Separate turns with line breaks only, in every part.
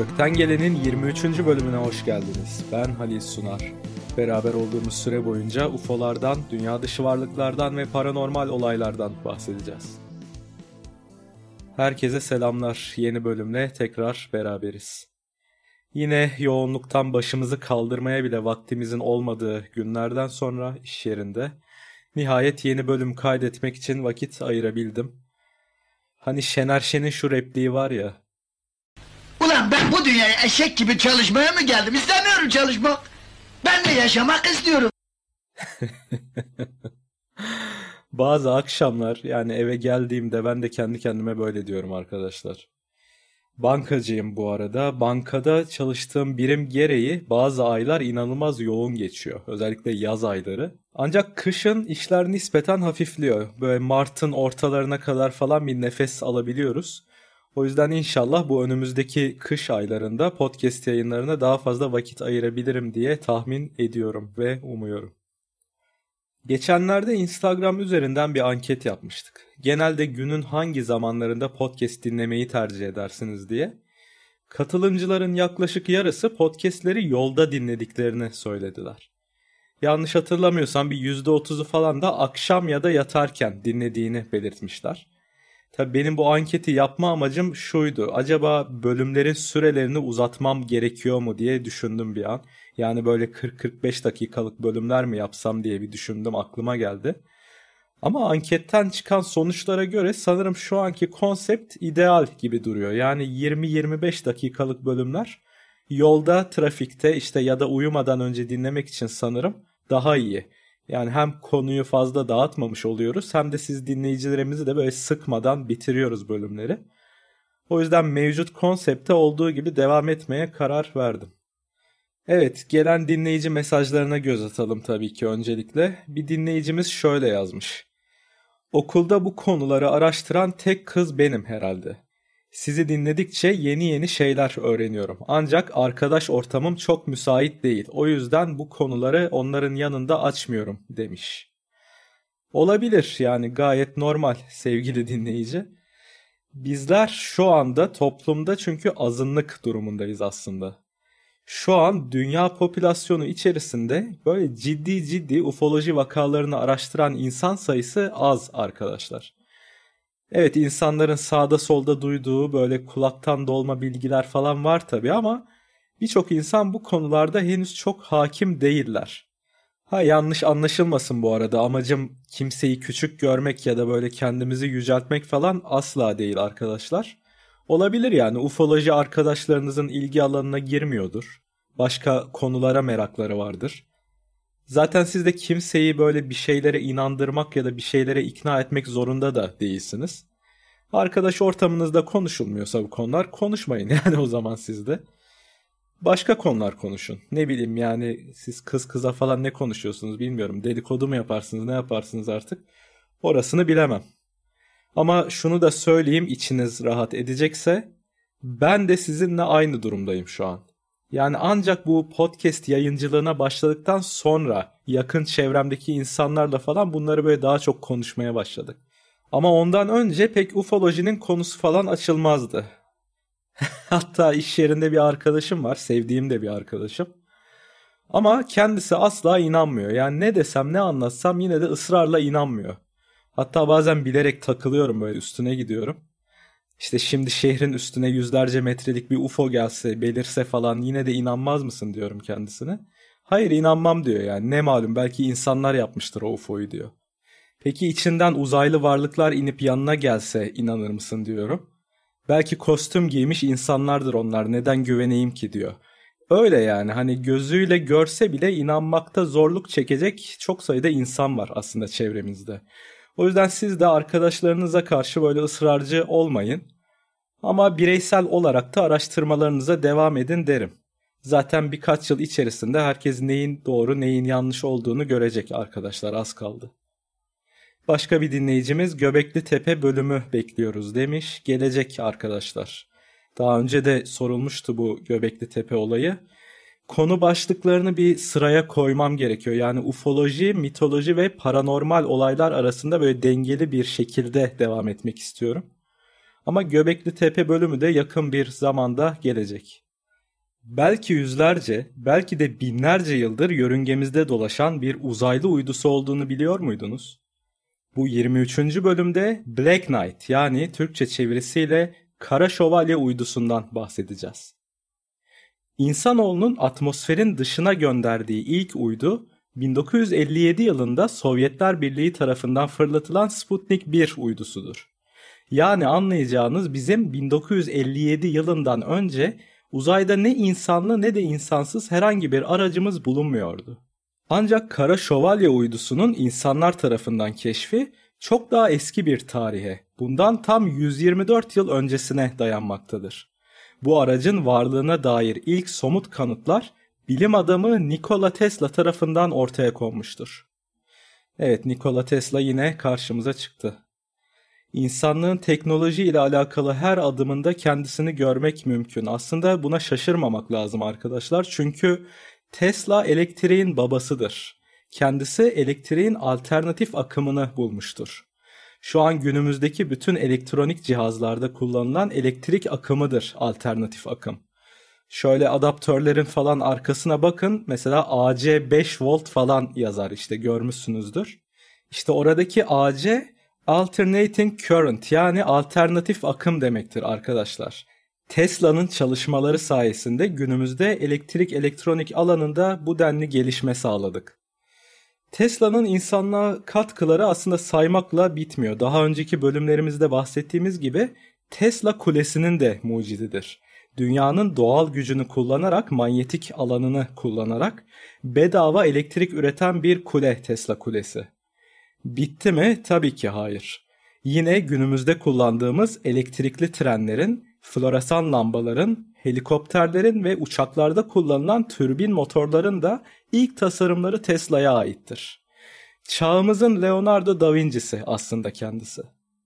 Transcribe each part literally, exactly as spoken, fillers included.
Gökten Gelen'in yirmi üçüncü bölümüne hoş geldiniz. Ben Halil Sunar. Beraber olduğumuz süre boyunca U F O'lardan, dünya dışı varlıklardan ve paranormal olaylardan bahsedeceğiz. Herkese selamlar. Yeni bölümle tekrar beraberiz. Yine yoğunluktan başımızı kaldırmaya bile vaktimizin olmadığı günlerden sonra iş yerinde nihayet yeni bölüm kaydetmek için vakit ayırabildim. Hani Şener Şen'in şu repliği var ya.
Ulan ben bu dünyaya eşek gibi çalışmaya mı geldim? İstemiyorum çalışmak. Ben de yaşamak istiyorum.
Bazı akşamlar yani eve geldiğimde ben de kendi kendime böyle diyorum arkadaşlar. Bankacıyım bu arada. Bankada çalıştığım birim gereği bazı aylar inanılmaz yoğun geçiyor. Özellikle yaz ayları. Ancak kışın işler nispeten hafifliyor. Böyle Mart'ın ortalarına kadar falan bir nefes alabiliyoruz. O yüzden inşallah bu önümüzdeki kış aylarında podcast yayınlarına daha fazla vakit ayırabilirim diye tahmin ediyorum ve umuyorum. Geçenlerde Instagram üzerinden bir anket yapmıştık. Genelde günün hangi zamanlarında podcast dinlemeyi tercih edersiniz diye. Katılımcıların yaklaşık yarısı podcastleri yolda dinlediklerini söylediler. Yanlış hatırlamıyorsam bir yüzde otuzu falan da akşam ya da yatarken dinlediğini belirtmişler. Tabii benim bu anketi yapma amacım şuydu. Acaba bölümlerin sürelerini uzatmam gerekiyor mu diye düşündüm bir an. Yani böyle kırk kırk beş dakikalık bölümler mi yapsam diye bir düşündüm, aklıma geldi. Ama anketten çıkan sonuçlara göre sanırım şu anki konsept ideal gibi duruyor. Yani yirmi yirmi beş dakikalık bölümler yolda, trafikte işte ya da uyumadan önce dinlemek için sanırım daha iyi. Yani hem konuyu fazla dağıtmamış oluyoruz hem de siz dinleyicilerimizi de böyle sıkmadan bitiriyoruz bölümleri. O yüzden mevcut konsepte olduğu gibi devam etmeye karar verdim. Evet, gelen dinleyici mesajlarına göz atalım tabii ki öncelikle. Bir dinleyicimiz şöyle yazmış. Okulda bu konuları araştıran tek kız benim herhalde. Sizi dinledikçe yeni yeni şeyler öğreniyorum. Ancak arkadaş ortamım çok müsait değil. O yüzden bu konuları onların yanında açmıyorum demiş. Olabilir, yani gayet normal sevgili dinleyici. Bizler şu anda toplumda çünkü azınlık durumundayız aslında. Şu an dünya popülasyonu içerisinde böyle ciddi ciddi ufoloji vakalarını araştıran insan sayısı az arkadaşlar. Evet, insanların sağda solda duyduğu böyle kulaktan dolma bilgiler falan var tabii ama birçok insan bu konularda henüz çok hakim değiller. Ha, yanlış anlaşılmasın bu arada, amacım kimseyi küçük görmek ya da böyle kendimizi yüceltmek falan asla değil arkadaşlar. Olabilir yani ufoloji arkadaşlarınızın ilgi alanına girmiyordur. Başka konulara merakları vardır. Zaten siz de kimseyi böyle bir şeylere inandırmak ya da bir şeylere ikna etmek zorunda da değilsiniz. Arkadaş ortamınızda konuşulmuyorsa bu konular, konuşmayın yani o zaman siz de. Başka konular konuşun. Ne bileyim yani siz kız kıza falan ne konuşuyorsunuz bilmiyorum. Dedikodu mu yaparsınız, ne yaparsınız artık? Orasını bilemem. Ama şunu da söyleyeyim, içiniz rahat edecekse ben de sizinle aynı durumdayım şu an. Yani ancak bu podcast yayıncılığına başladıktan sonra yakın çevremdeki insanlarla falan bunları böyle daha çok konuşmaya başladık. Ama ondan önce pek ufolojinin konusu falan açılmazdı. Hatta iş yerinde bir arkadaşım var, sevdiğim de bir arkadaşım. Ama kendisi asla inanmıyor. Yani ne desem ne anlatsam yine de ısrarla inanmıyor. Hatta bazen bilerek takılıyorum, böyle üstüne gidiyorum. İşte şimdi şehrin üstüne yüzlerce metrelik bir U F O gelse, belirse falan yine de inanmaz mısın diyorum kendisine. Hayır, inanmam diyor yani. Ne malum, belki insanlar yapmıştır o U F O'yu diyor. Peki içinden uzaylı varlıklar inip yanına gelse inanır mısın diyorum. Belki kostüm giymiş insanlardır onlar, neden güveneyim ki diyor. Öyle yani, hani gözüyle görse bile inanmakta zorluk çekecek çok sayıda insan var aslında çevremizde. O yüzden siz de arkadaşlarınıza karşı böyle ısrarcı olmayın. Ama bireysel olarak da araştırmalarınıza devam edin derim. Zaten birkaç yıl içerisinde herkes neyin doğru neyin yanlış olduğunu görecek arkadaşlar, az kaldı. Başka bir dinleyicimiz Göbekli Tepe bölümü bekliyoruz demiş. Gelecek arkadaşlar. Daha önce de sorulmuştu bu Göbekli Tepe olayı. Konu başlıklarını bir sıraya koymam gerekiyor. Yani ufoloji, mitoloji ve paranormal olaylar arasında böyle dengeli bir şekilde devam etmek istiyorum. Ama Göbekli Tepe bölümü de yakın bir zamanda gelecek. Belki yüzlerce, belki de binlerce yıldır yörüngemizde dolaşan bir uzaylı uydusu olduğunu biliyor muydunuz? Bu yirmi üçüncü bölümde Black Knight, yani Türkçe çevirisiyle Kara Şövalye uydusundan bahsedeceğiz. İnsanoğlunun atmosferin dışına gönderdiği ilk uydu bin dokuz yüz elli yedi yılında Sovyetler Birliği tarafından fırlatılan Sputnik bir uydusudur. Yani anlayacağınız bizim bin dokuz yüz elli yedi yılından önce uzayda ne insanlı ne de insansız herhangi bir aracımız bulunmuyordu. Ancak Kara Şövalye uydusunun insanlar tarafından keşfi çok daha eski bir tarihe, bundan tam yüz yirmi dört yıl öncesine dayanmaktadır. Bu aracın varlığına dair ilk somut kanıtlar bilim adamı Nikola Tesla tarafından ortaya konmuştur. Evet, Nikola Tesla yine karşımıza çıktı. İnsanlığın teknoloji ile alakalı her adımında kendisini görmek mümkün. Aslında buna şaşırmamak lazım arkadaşlar. Çünkü Tesla elektriğin babasıdır. Kendisi elektriğin alternatif akımını bulmuştur. Şu an günümüzdeki bütün elektronik cihazlarda kullanılan elektrik akımıdır alternatif akım. Şöyle adaptörlerin falan arkasına bakın. Mesela A C beş volt falan yazar, işte görmüşsünüzdür. İşte oradaki A C alternating current, yani alternatif akım demektir arkadaşlar. Tesla'nın çalışmaları sayesinde günümüzde elektrik elektronik alanında bu denli gelişme sağladık. Tesla'nın insanlığa katkıları aslında saymakla bitmiyor. Daha önceki bölümlerimizde bahsettiğimiz gibi Tesla kulesinin de mucididir. Dünyanın doğal gücünü kullanarak, manyetik alanını kullanarak bedava elektrik üreten bir kule Tesla kulesi. Bitti mi? Tabii ki hayır. Yine günümüzde kullandığımız elektrikli trenlerin, floresan lambaların, helikopterlerin ve uçaklarda kullanılan türbin motorların da ilk tasarımları Tesla'ya aittir. Çağımızın Leonardo da Vinci'si aslında kendisi.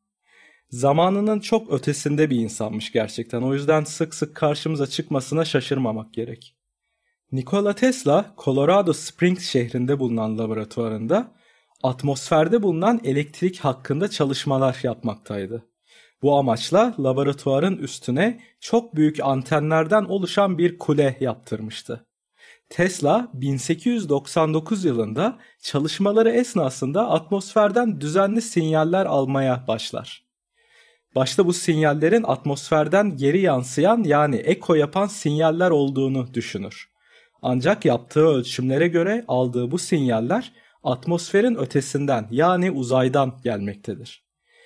Zamanının çok ötesinde bir insanmış gerçekten. O yüzden sık sık karşımıza çıkmasına şaşırmamak gerek. Nikola Tesla, Colorado Springs şehrinde bulunan laboratuvarında atmosferde bulunan elektrik hakkında çalışmalar yapmaktaydı. Bu amaçla laboratuvarın üstüne çok büyük antenlerden oluşan bir kule yaptırmıştı. Tesla bin sekiz yüz doksan dokuz yılında çalışmaları esnasında atmosferden düzenli sinyaller almaya başlar. Başta bu sinyallerin atmosferden geri yansıyan, yani eko yapan sinyaller olduğunu düşünür. Ancak yaptığı ölçümlere göre aldığı bu sinyaller atmosferin ötesinden, yani uzaydan gelmektedir.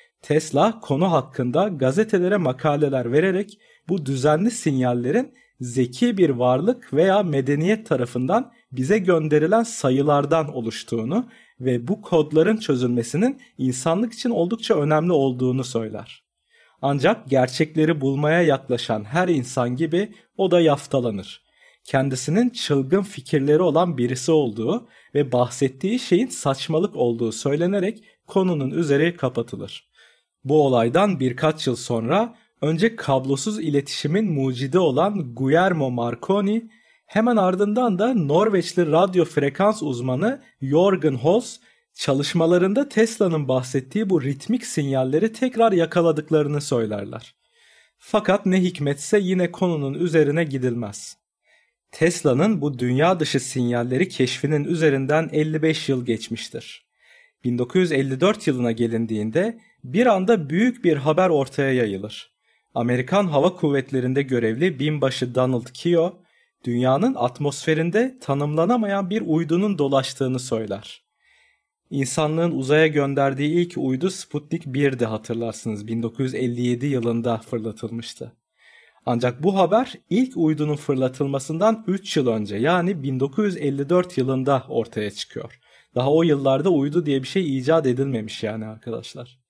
Tesla konu hakkında gazetelere makaleler vererek bu düzenli sinyallerin zeki bir varlık veya medeniyet tarafından bize gönderilen sayılardan oluştuğunu ve bu kodların çözülmesinin insanlık için oldukça önemli olduğunu söyler. Ancak gerçekleri bulmaya yaklaşan her insan gibi o da yaftalanır. Kendisinin çılgın fikirleri olan birisi olduğu ve bahsettiği şeyin saçmalık olduğu söylenerek konunun üzeri kapatılır. Bu olaydan birkaç yıl sonra önce kablosuz iletişimin mucidi olan Guillermo Marconi, hemen ardından da Norveçli radyo frekans uzmanı Jørgen Holst çalışmalarında Tesla'nın bahsettiği bu ritmik sinyalleri tekrar yakaladıklarını söylerler. Fakat ne hikmetse yine konunun üzerine gidilmez. Tesla'nın bu dünya dışı sinyalleri keşfinin üzerinden elli beş yıl geçmiştir. bin dokuz yüz elli dört yılına gelindiğinde bir anda büyük bir haber ortaya yayılır. Amerikan Hava Kuvvetleri'nde görevli binbaşı Donald Keogh, dünyanın atmosferinde tanımlanamayan bir uydunun dolaştığını söyler. İnsanlığın uzaya gönderdiği ilk uydu Sputnik bir'di, hatırlarsınız, bin dokuz yüz elli yedi yılında fırlatılmıştı. Ancak bu haber ilk uydunun fırlatılmasından üç yıl önce, yani bin dokuz yüz elli dört yılında ortaya çıkıyor. Daha o yıllarda uydu diye bir şey icat edilmemiş yani arkadaşlar.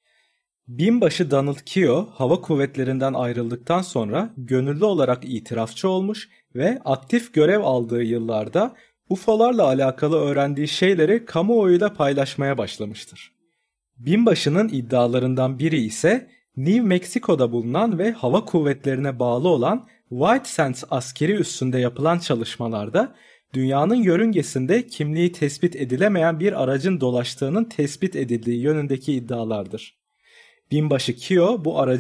Binbaşı Donald Keogh hava kuvvetlerinden ayrıldıktan sonra gönüllü olarak itirafçı olmuş ve aktif görev aldığı yıllarda U F O'larla alakalı öğrendiği şeyleri kamuoyuyla paylaşmaya başlamıştır. Binbaşının iddialarından biri ise New Mexico'da bulunan ve hava kuvvetlerine bağlı olan White Sands askeri üssünde yapılan çalışmalarda dünyanın yörüngesinde kimliği tespit edilemeyen bir aracın dolaştığının tespit edildiği yönündeki iddialardır. Binbaşı Keogh bu aracın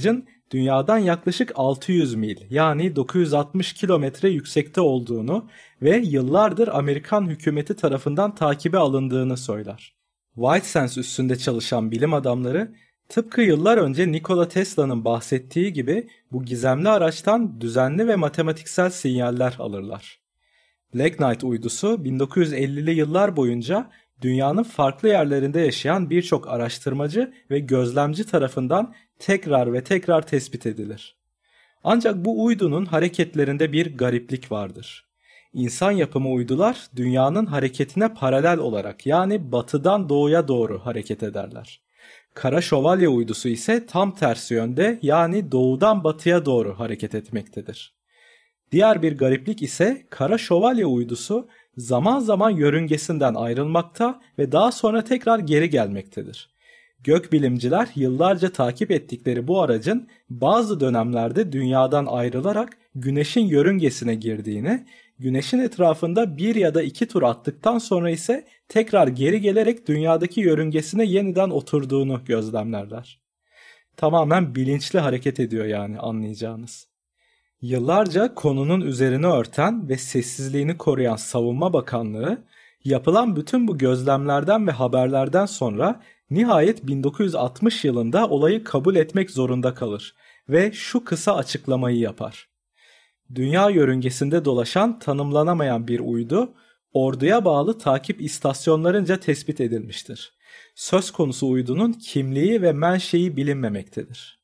dünyadan yaklaşık altı yüz mil yani dokuz yüz altmış kilometre yüksekte olduğunu ve yıllardır Amerikan hükümeti tarafından takibe alındığını söyler. Whitesand üstünde çalışan bilim adamları tıpkı yıllar önce Nikola Tesla'nın bahsettiği gibi bu gizemli araçtan düzenli ve matematiksel sinyaller alırlar. Black Knight uydusu bin dokuz yüz ellili yıllar boyunca dünyanın farklı yerlerinde yaşayan birçok araştırmacı ve gözlemci tarafından tekrar ve tekrar tespit edilir. Ancak bu uydunun hareketlerinde bir gariplik vardır. İnsan yapımı uydular dünyanın hareketine paralel olarak yani batıdan doğuya doğru hareket ederler. Kara Şövalye uydusu ise tam tersi yönde yani doğudan batıya doğru hareket etmektedir. Diğer bir gariplik ise Kara Şövalye uydusu zaman zaman yörüngesinden ayrılmakta ve daha sonra tekrar geri gelmektedir. Gökbilimciler yıllarca takip ettikleri bu aracın bazı dönemlerde dünyadan ayrılarak Güneş'in yörüngesine girdiğini, Güneş'in etrafında bir ya da iki tur attıktan sonra ise tekrar geri gelerek dünyadaki yörüngesine yeniden oturduğunu gözlemlerler. Tamamen bilinçli hareket ediyor yani anlayacağınız. Yıllarca konunun üzerine örten ve sessizliğini koruyan Savunma Bakanlığı, yapılan bütün bu gözlemlerden ve haberlerden sonra nihayet bin dokuz yüz altmış yılında olayı kabul etmek zorunda kalır ve şu kısa açıklamayı yapar. Dünya yörüngesinde dolaşan tanımlanamayan bir uydu, orduya bağlı takip istasyonlarınca tespit edilmiştir. Söz konusu uydunun kimliği ve menşei bilinmemektedir.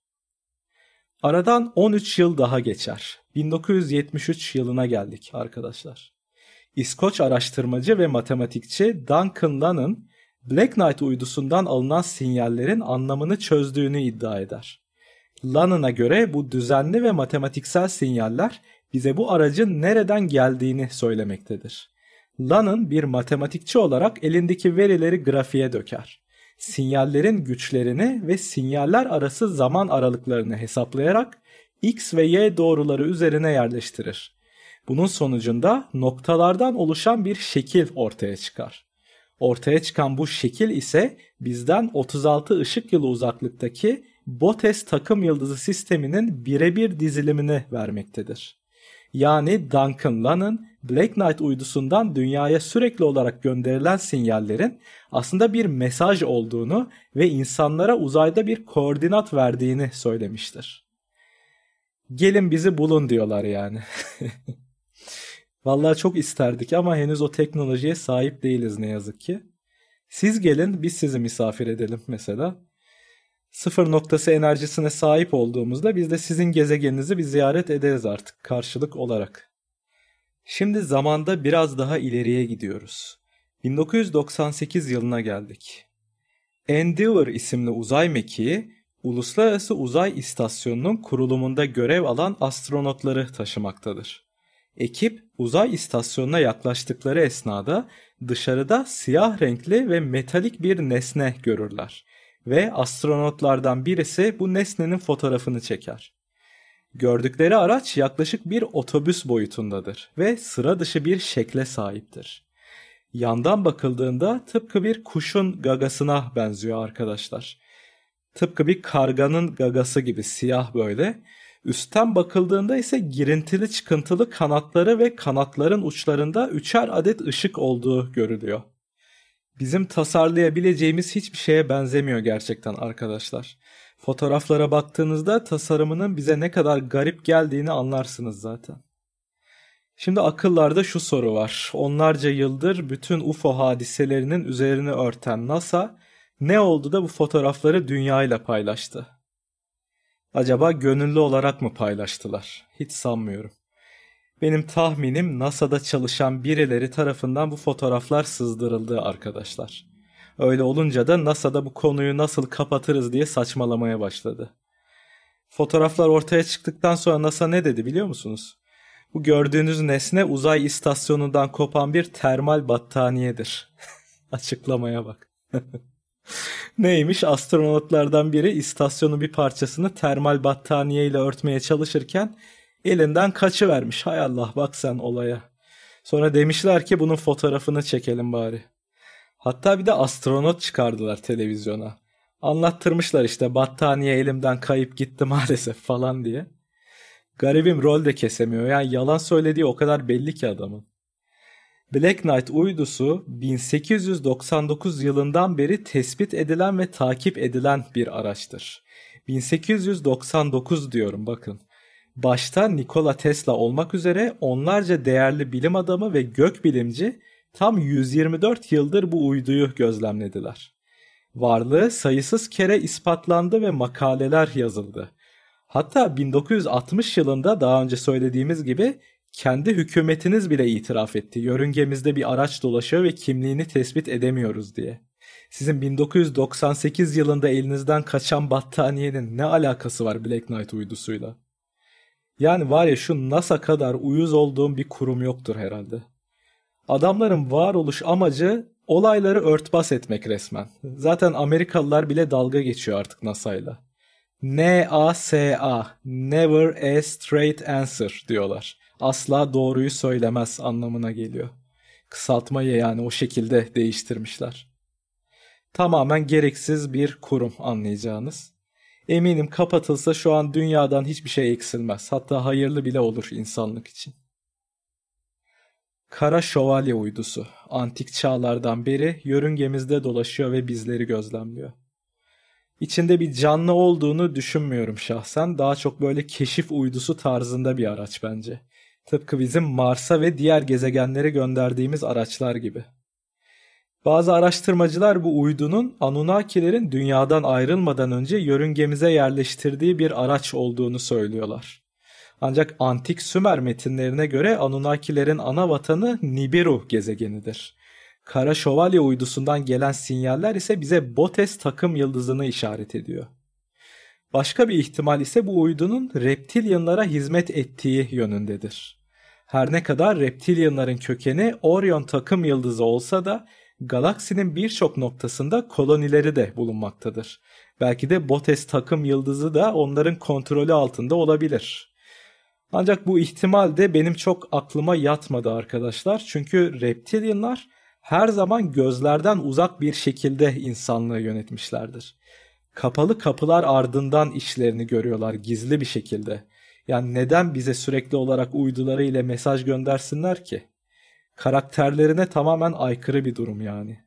Aradan on üç yıl daha geçer. bin dokuz yüz yetmiş üç yılına geldik arkadaşlar. İskoç araştırmacı ve matematikçi Duncan Lunn, Black Knight uydusundan alınan sinyallerin anlamını çözdüğünü iddia eder. Lunn'a göre bu düzenli ve matematiksel sinyaller bize bu aracın nereden geldiğini söylemektedir. Lunn bir matematikçi olarak elindeki verileri grafiğe döker. Sinyallerin güçlerini ve sinyaller arası zaman aralıklarını hesaplayarak X ve Y doğruları üzerine yerleştirir. Bunun sonucunda noktalardan oluşan bir şekil ortaya çıkar. Ortaya çıkan bu şekil ise bizden otuz altı ışık yılı uzaklıktaki Botes takım yıldızı sisteminin birebir dizilimini vermektedir. Yani Duncan Lunn'ın Black Knight uydusundan dünyaya sürekli olarak gönderilen sinyallerin aslında bir mesaj olduğunu ve insanlara uzayda bir koordinat verdiğini söylemiştir. Gelin bizi bulun diyorlar yani. Vallahi çok isterdik ama henüz o teknolojiye sahip değiliz ne yazık ki. Siz gelin biz sizi misafir edelim mesela. Sıfır noktası enerjisine sahip olduğumuzda biz de sizin gezegeninizi bir ziyaret ederiz artık karşılık olarak. Şimdi zamanda biraz daha ileriye gidiyoruz. bin dokuz yüz doksan sekiz yılına geldik. Endeavour isimli uzay mekiği Uluslararası Uzay İstasyonu'nun kurulumunda görev alan astronotları taşımaktadır. Ekip uzay istasyonuna yaklaştıkları esnada dışarıda siyah renkli ve metalik bir nesne görürler ve astronotlardan birisi bu nesnenin fotoğrafını çeker. Gördükleri araç yaklaşık bir otobüs boyutundadır ve sıra dışı bir şekle sahiptir. Yandan bakıldığında tıpkı bir kuşun gagasına benziyor arkadaşlar. Tıpkı bir karganın gagası gibi siyah böyle. Üstten bakıldığında ise girintili çıkıntılı kanatları ve kanatların uçlarında üçer adet ışık olduğu görülüyor. Bizim tasarlayabileceğimiz hiçbir şeye benzemiyor gerçekten arkadaşlar. Fotoğraflara baktığınızda tasarımının bize ne kadar garip geldiğini anlarsınız zaten. Şimdi akıllarda şu soru var. Onlarca yıldır bütün U F O hadiselerinin üzerini örten NASA ne oldu da bu fotoğrafları dünyayla paylaştı? Acaba gönüllü olarak mı paylaştılar? Hiç sanmıyorum. Benim tahminim NASA'da çalışan birileri tarafından bu fotoğraflar sızdırıldı arkadaşlar. Öyle olunca da NASA'da bu konuyu nasıl kapatırız diye saçmalamaya başladı. Fotoğraflar ortaya çıktıktan sonra NASA ne dedi biliyor musunuz? Bu gördüğünüz nesne uzay istasyonundan kopan bir termal battaniyedir. Açıklamaya bak. Neymiş? Astronotlardan biri istasyonun bir parçasını termal battaniye ile örtmeye çalışırken elinden kaçıvermiş. Hay Allah bak sen olaya. Sonra demişler ki bunun fotoğrafını çekelim bari. Hatta bir de astronot çıkardılar televizyona. Anlattırmışlar işte battaniye elimden kayıp gitti maalesef falan diye. Garibim rol de kesemiyor. Yani yalan söylediği o kadar belli ki adamın. Black Knight uydusu bin sekiz yüz doksan dokuz yılından beri tespit edilen ve takip edilen bir araçtır. bin sekiz yüz doksan dokuz diyorum bakın. Başta Nikola Tesla olmak üzere onlarca değerli bilim adamı ve gökbilimci tam yüz yirmi dört yıldır bu uyduyu gözlemlediler. Varlığı sayısız kere ispatlandı ve makaleler yazıldı. Hatta bin dokuz yüz altmış yılında daha önce söylediğimiz gibi kendi hükümetiniz bile itiraf etti. Yörüngemizde bir araç dolaşıyor ve kimliğini tespit edemiyoruz diye. Sizin bin dokuz yüz doksan sekiz yılında elinizden kaçan battaniyenin ne alakası var Black Knight uydusuyla? Yani var ya şu NASA kadar uyuz olduğum bir kurum yoktur herhalde. Adamların varoluş amacı olayları örtbas etmek resmen. Zaten Amerikalılar bile dalga geçiyor artık NASA'yla. N A S A, Never a Straight Answer diyorlar. Asla doğruyu söylemez anlamına geliyor. Kısaltmayı yani o şekilde değiştirmişler. Tamamen gereksiz bir kurum anlayacağınız. Eminim kapatılsa şu an dünyadan hiçbir şey eksilmez. Hatta hayırlı bile olur insanlık için. Kara Şövalye uydusu. Antik çağlardan beri yörüngemizde dolaşıyor ve bizleri gözlemliyor. İçinde bir canlı olduğunu düşünmüyorum şahsen. Daha çok böyle keşif uydusu tarzında bir araç bence. Tıpkı bizim Mars'a ve diğer gezegenlere gönderdiğimiz araçlar gibi. Bazı araştırmacılar bu uydunun Anunnakilerin dünyadan ayrılmadan önce yörüngemize yerleştirdiği bir araç olduğunu söylüyorlar. Ancak antik Sümer metinlerine göre Anunnakilerin ana vatanı Nibiru gezegenidir. Kara Şövalye uydusundan gelen sinyaller ise bize Botes takım yıldızını işaret ediyor. Başka bir ihtimal ise bu uydunun reptilyanlara hizmet ettiği yönündedir. Her ne kadar reptilyanların kökeni Orion takım yıldızı olsa da galaksinin birçok noktasında kolonileri de bulunmaktadır. Belki de Botes takım yıldızı da onların kontrolü altında olabilir. Ancak bu ihtimal de benim çok aklıma yatmadı arkadaşlar. Çünkü reptilyanlar her zaman gözlerden uzak bir şekilde insanlığı yönetmişlerdir. Kapalı kapılar ardından işlerini görüyorlar gizli bir şekilde. Yani neden bize sürekli olarak uyduları ile mesaj göndersinler ki? Karakterlerine tamamen aykırı bir durum yani.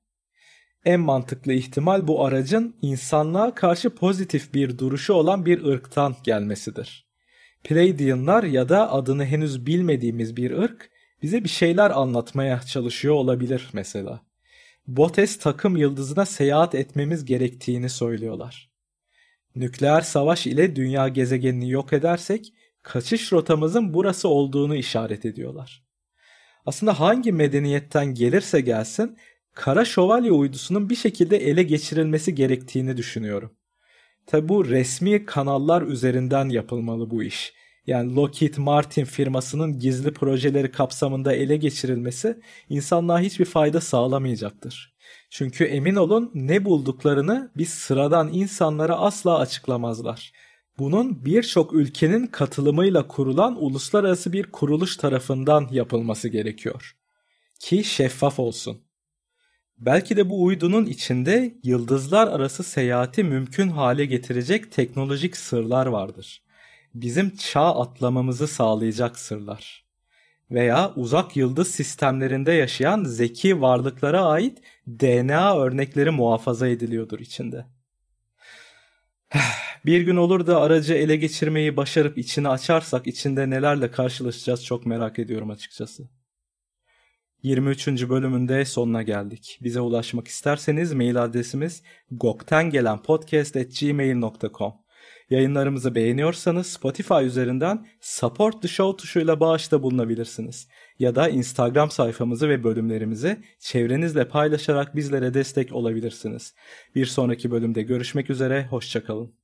En mantıklı ihtimal bu aracın insanlığa karşı pozitif bir duruşu olan bir ırktan gelmesidir. Pleiadianlar ya da adını henüz bilmediğimiz bir ırk bize bir şeyler anlatmaya çalışıyor olabilir mesela. Botes takım yıldızına seyahat etmemiz gerektiğini söylüyorlar. Nükleer savaş ile dünya gezegenini yok edersek kaçış rotamızın burası olduğunu işaret ediyorlar. Aslında hangi medeniyetten gelirse gelsin Kara Şövalye uydusunun bir şekilde ele geçirilmesi gerektiğini düşünüyorum. Tabi bu resmi kanallar üzerinden yapılmalı bu iş. Yani Lockheed Martin firmasının gizli projeleri kapsamında ele geçirilmesi insanlığa hiçbir fayda sağlamayacaktır. Çünkü emin olun ne bulduklarını biz sıradan insanlara asla açıklamazlar. Bunun birçok ülkenin katılımıyla kurulan uluslararası bir kuruluş tarafından yapılması gerekiyor. Ki şeffaf olsun. Belki de bu uydunun içinde yıldızlar arası seyahati mümkün hale getirecek teknolojik sırlar vardır. Bizim çağ atlamamızı sağlayacak sırlar. Veya uzak yıldız sistemlerinde yaşayan zeki varlıklara ait D N A örnekleri muhafaza ediliyordur içinde. Bir gün olur da aracı ele geçirmeyi başarıp içini açarsak içinde nelerle karşılaşacağız çok merak ediyorum açıkçası. yirmi üçüncü bölümünde sonuna geldik. Bize ulaşmak isterseniz mail adresimiz goktengelenpodcast at gmail nokta com. Yayınlarımızı beğeniyorsanız Spotify üzerinden Support the Show tuşuyla bağışta bulunabilirsiniz. Ya da Instagram sayfamızı ve bölümlerimizi çevrenizle paylaşarak bizlere destek olabilirsiniz. Bir sonraki bölümde görüşmek üzere, hoşça kalın.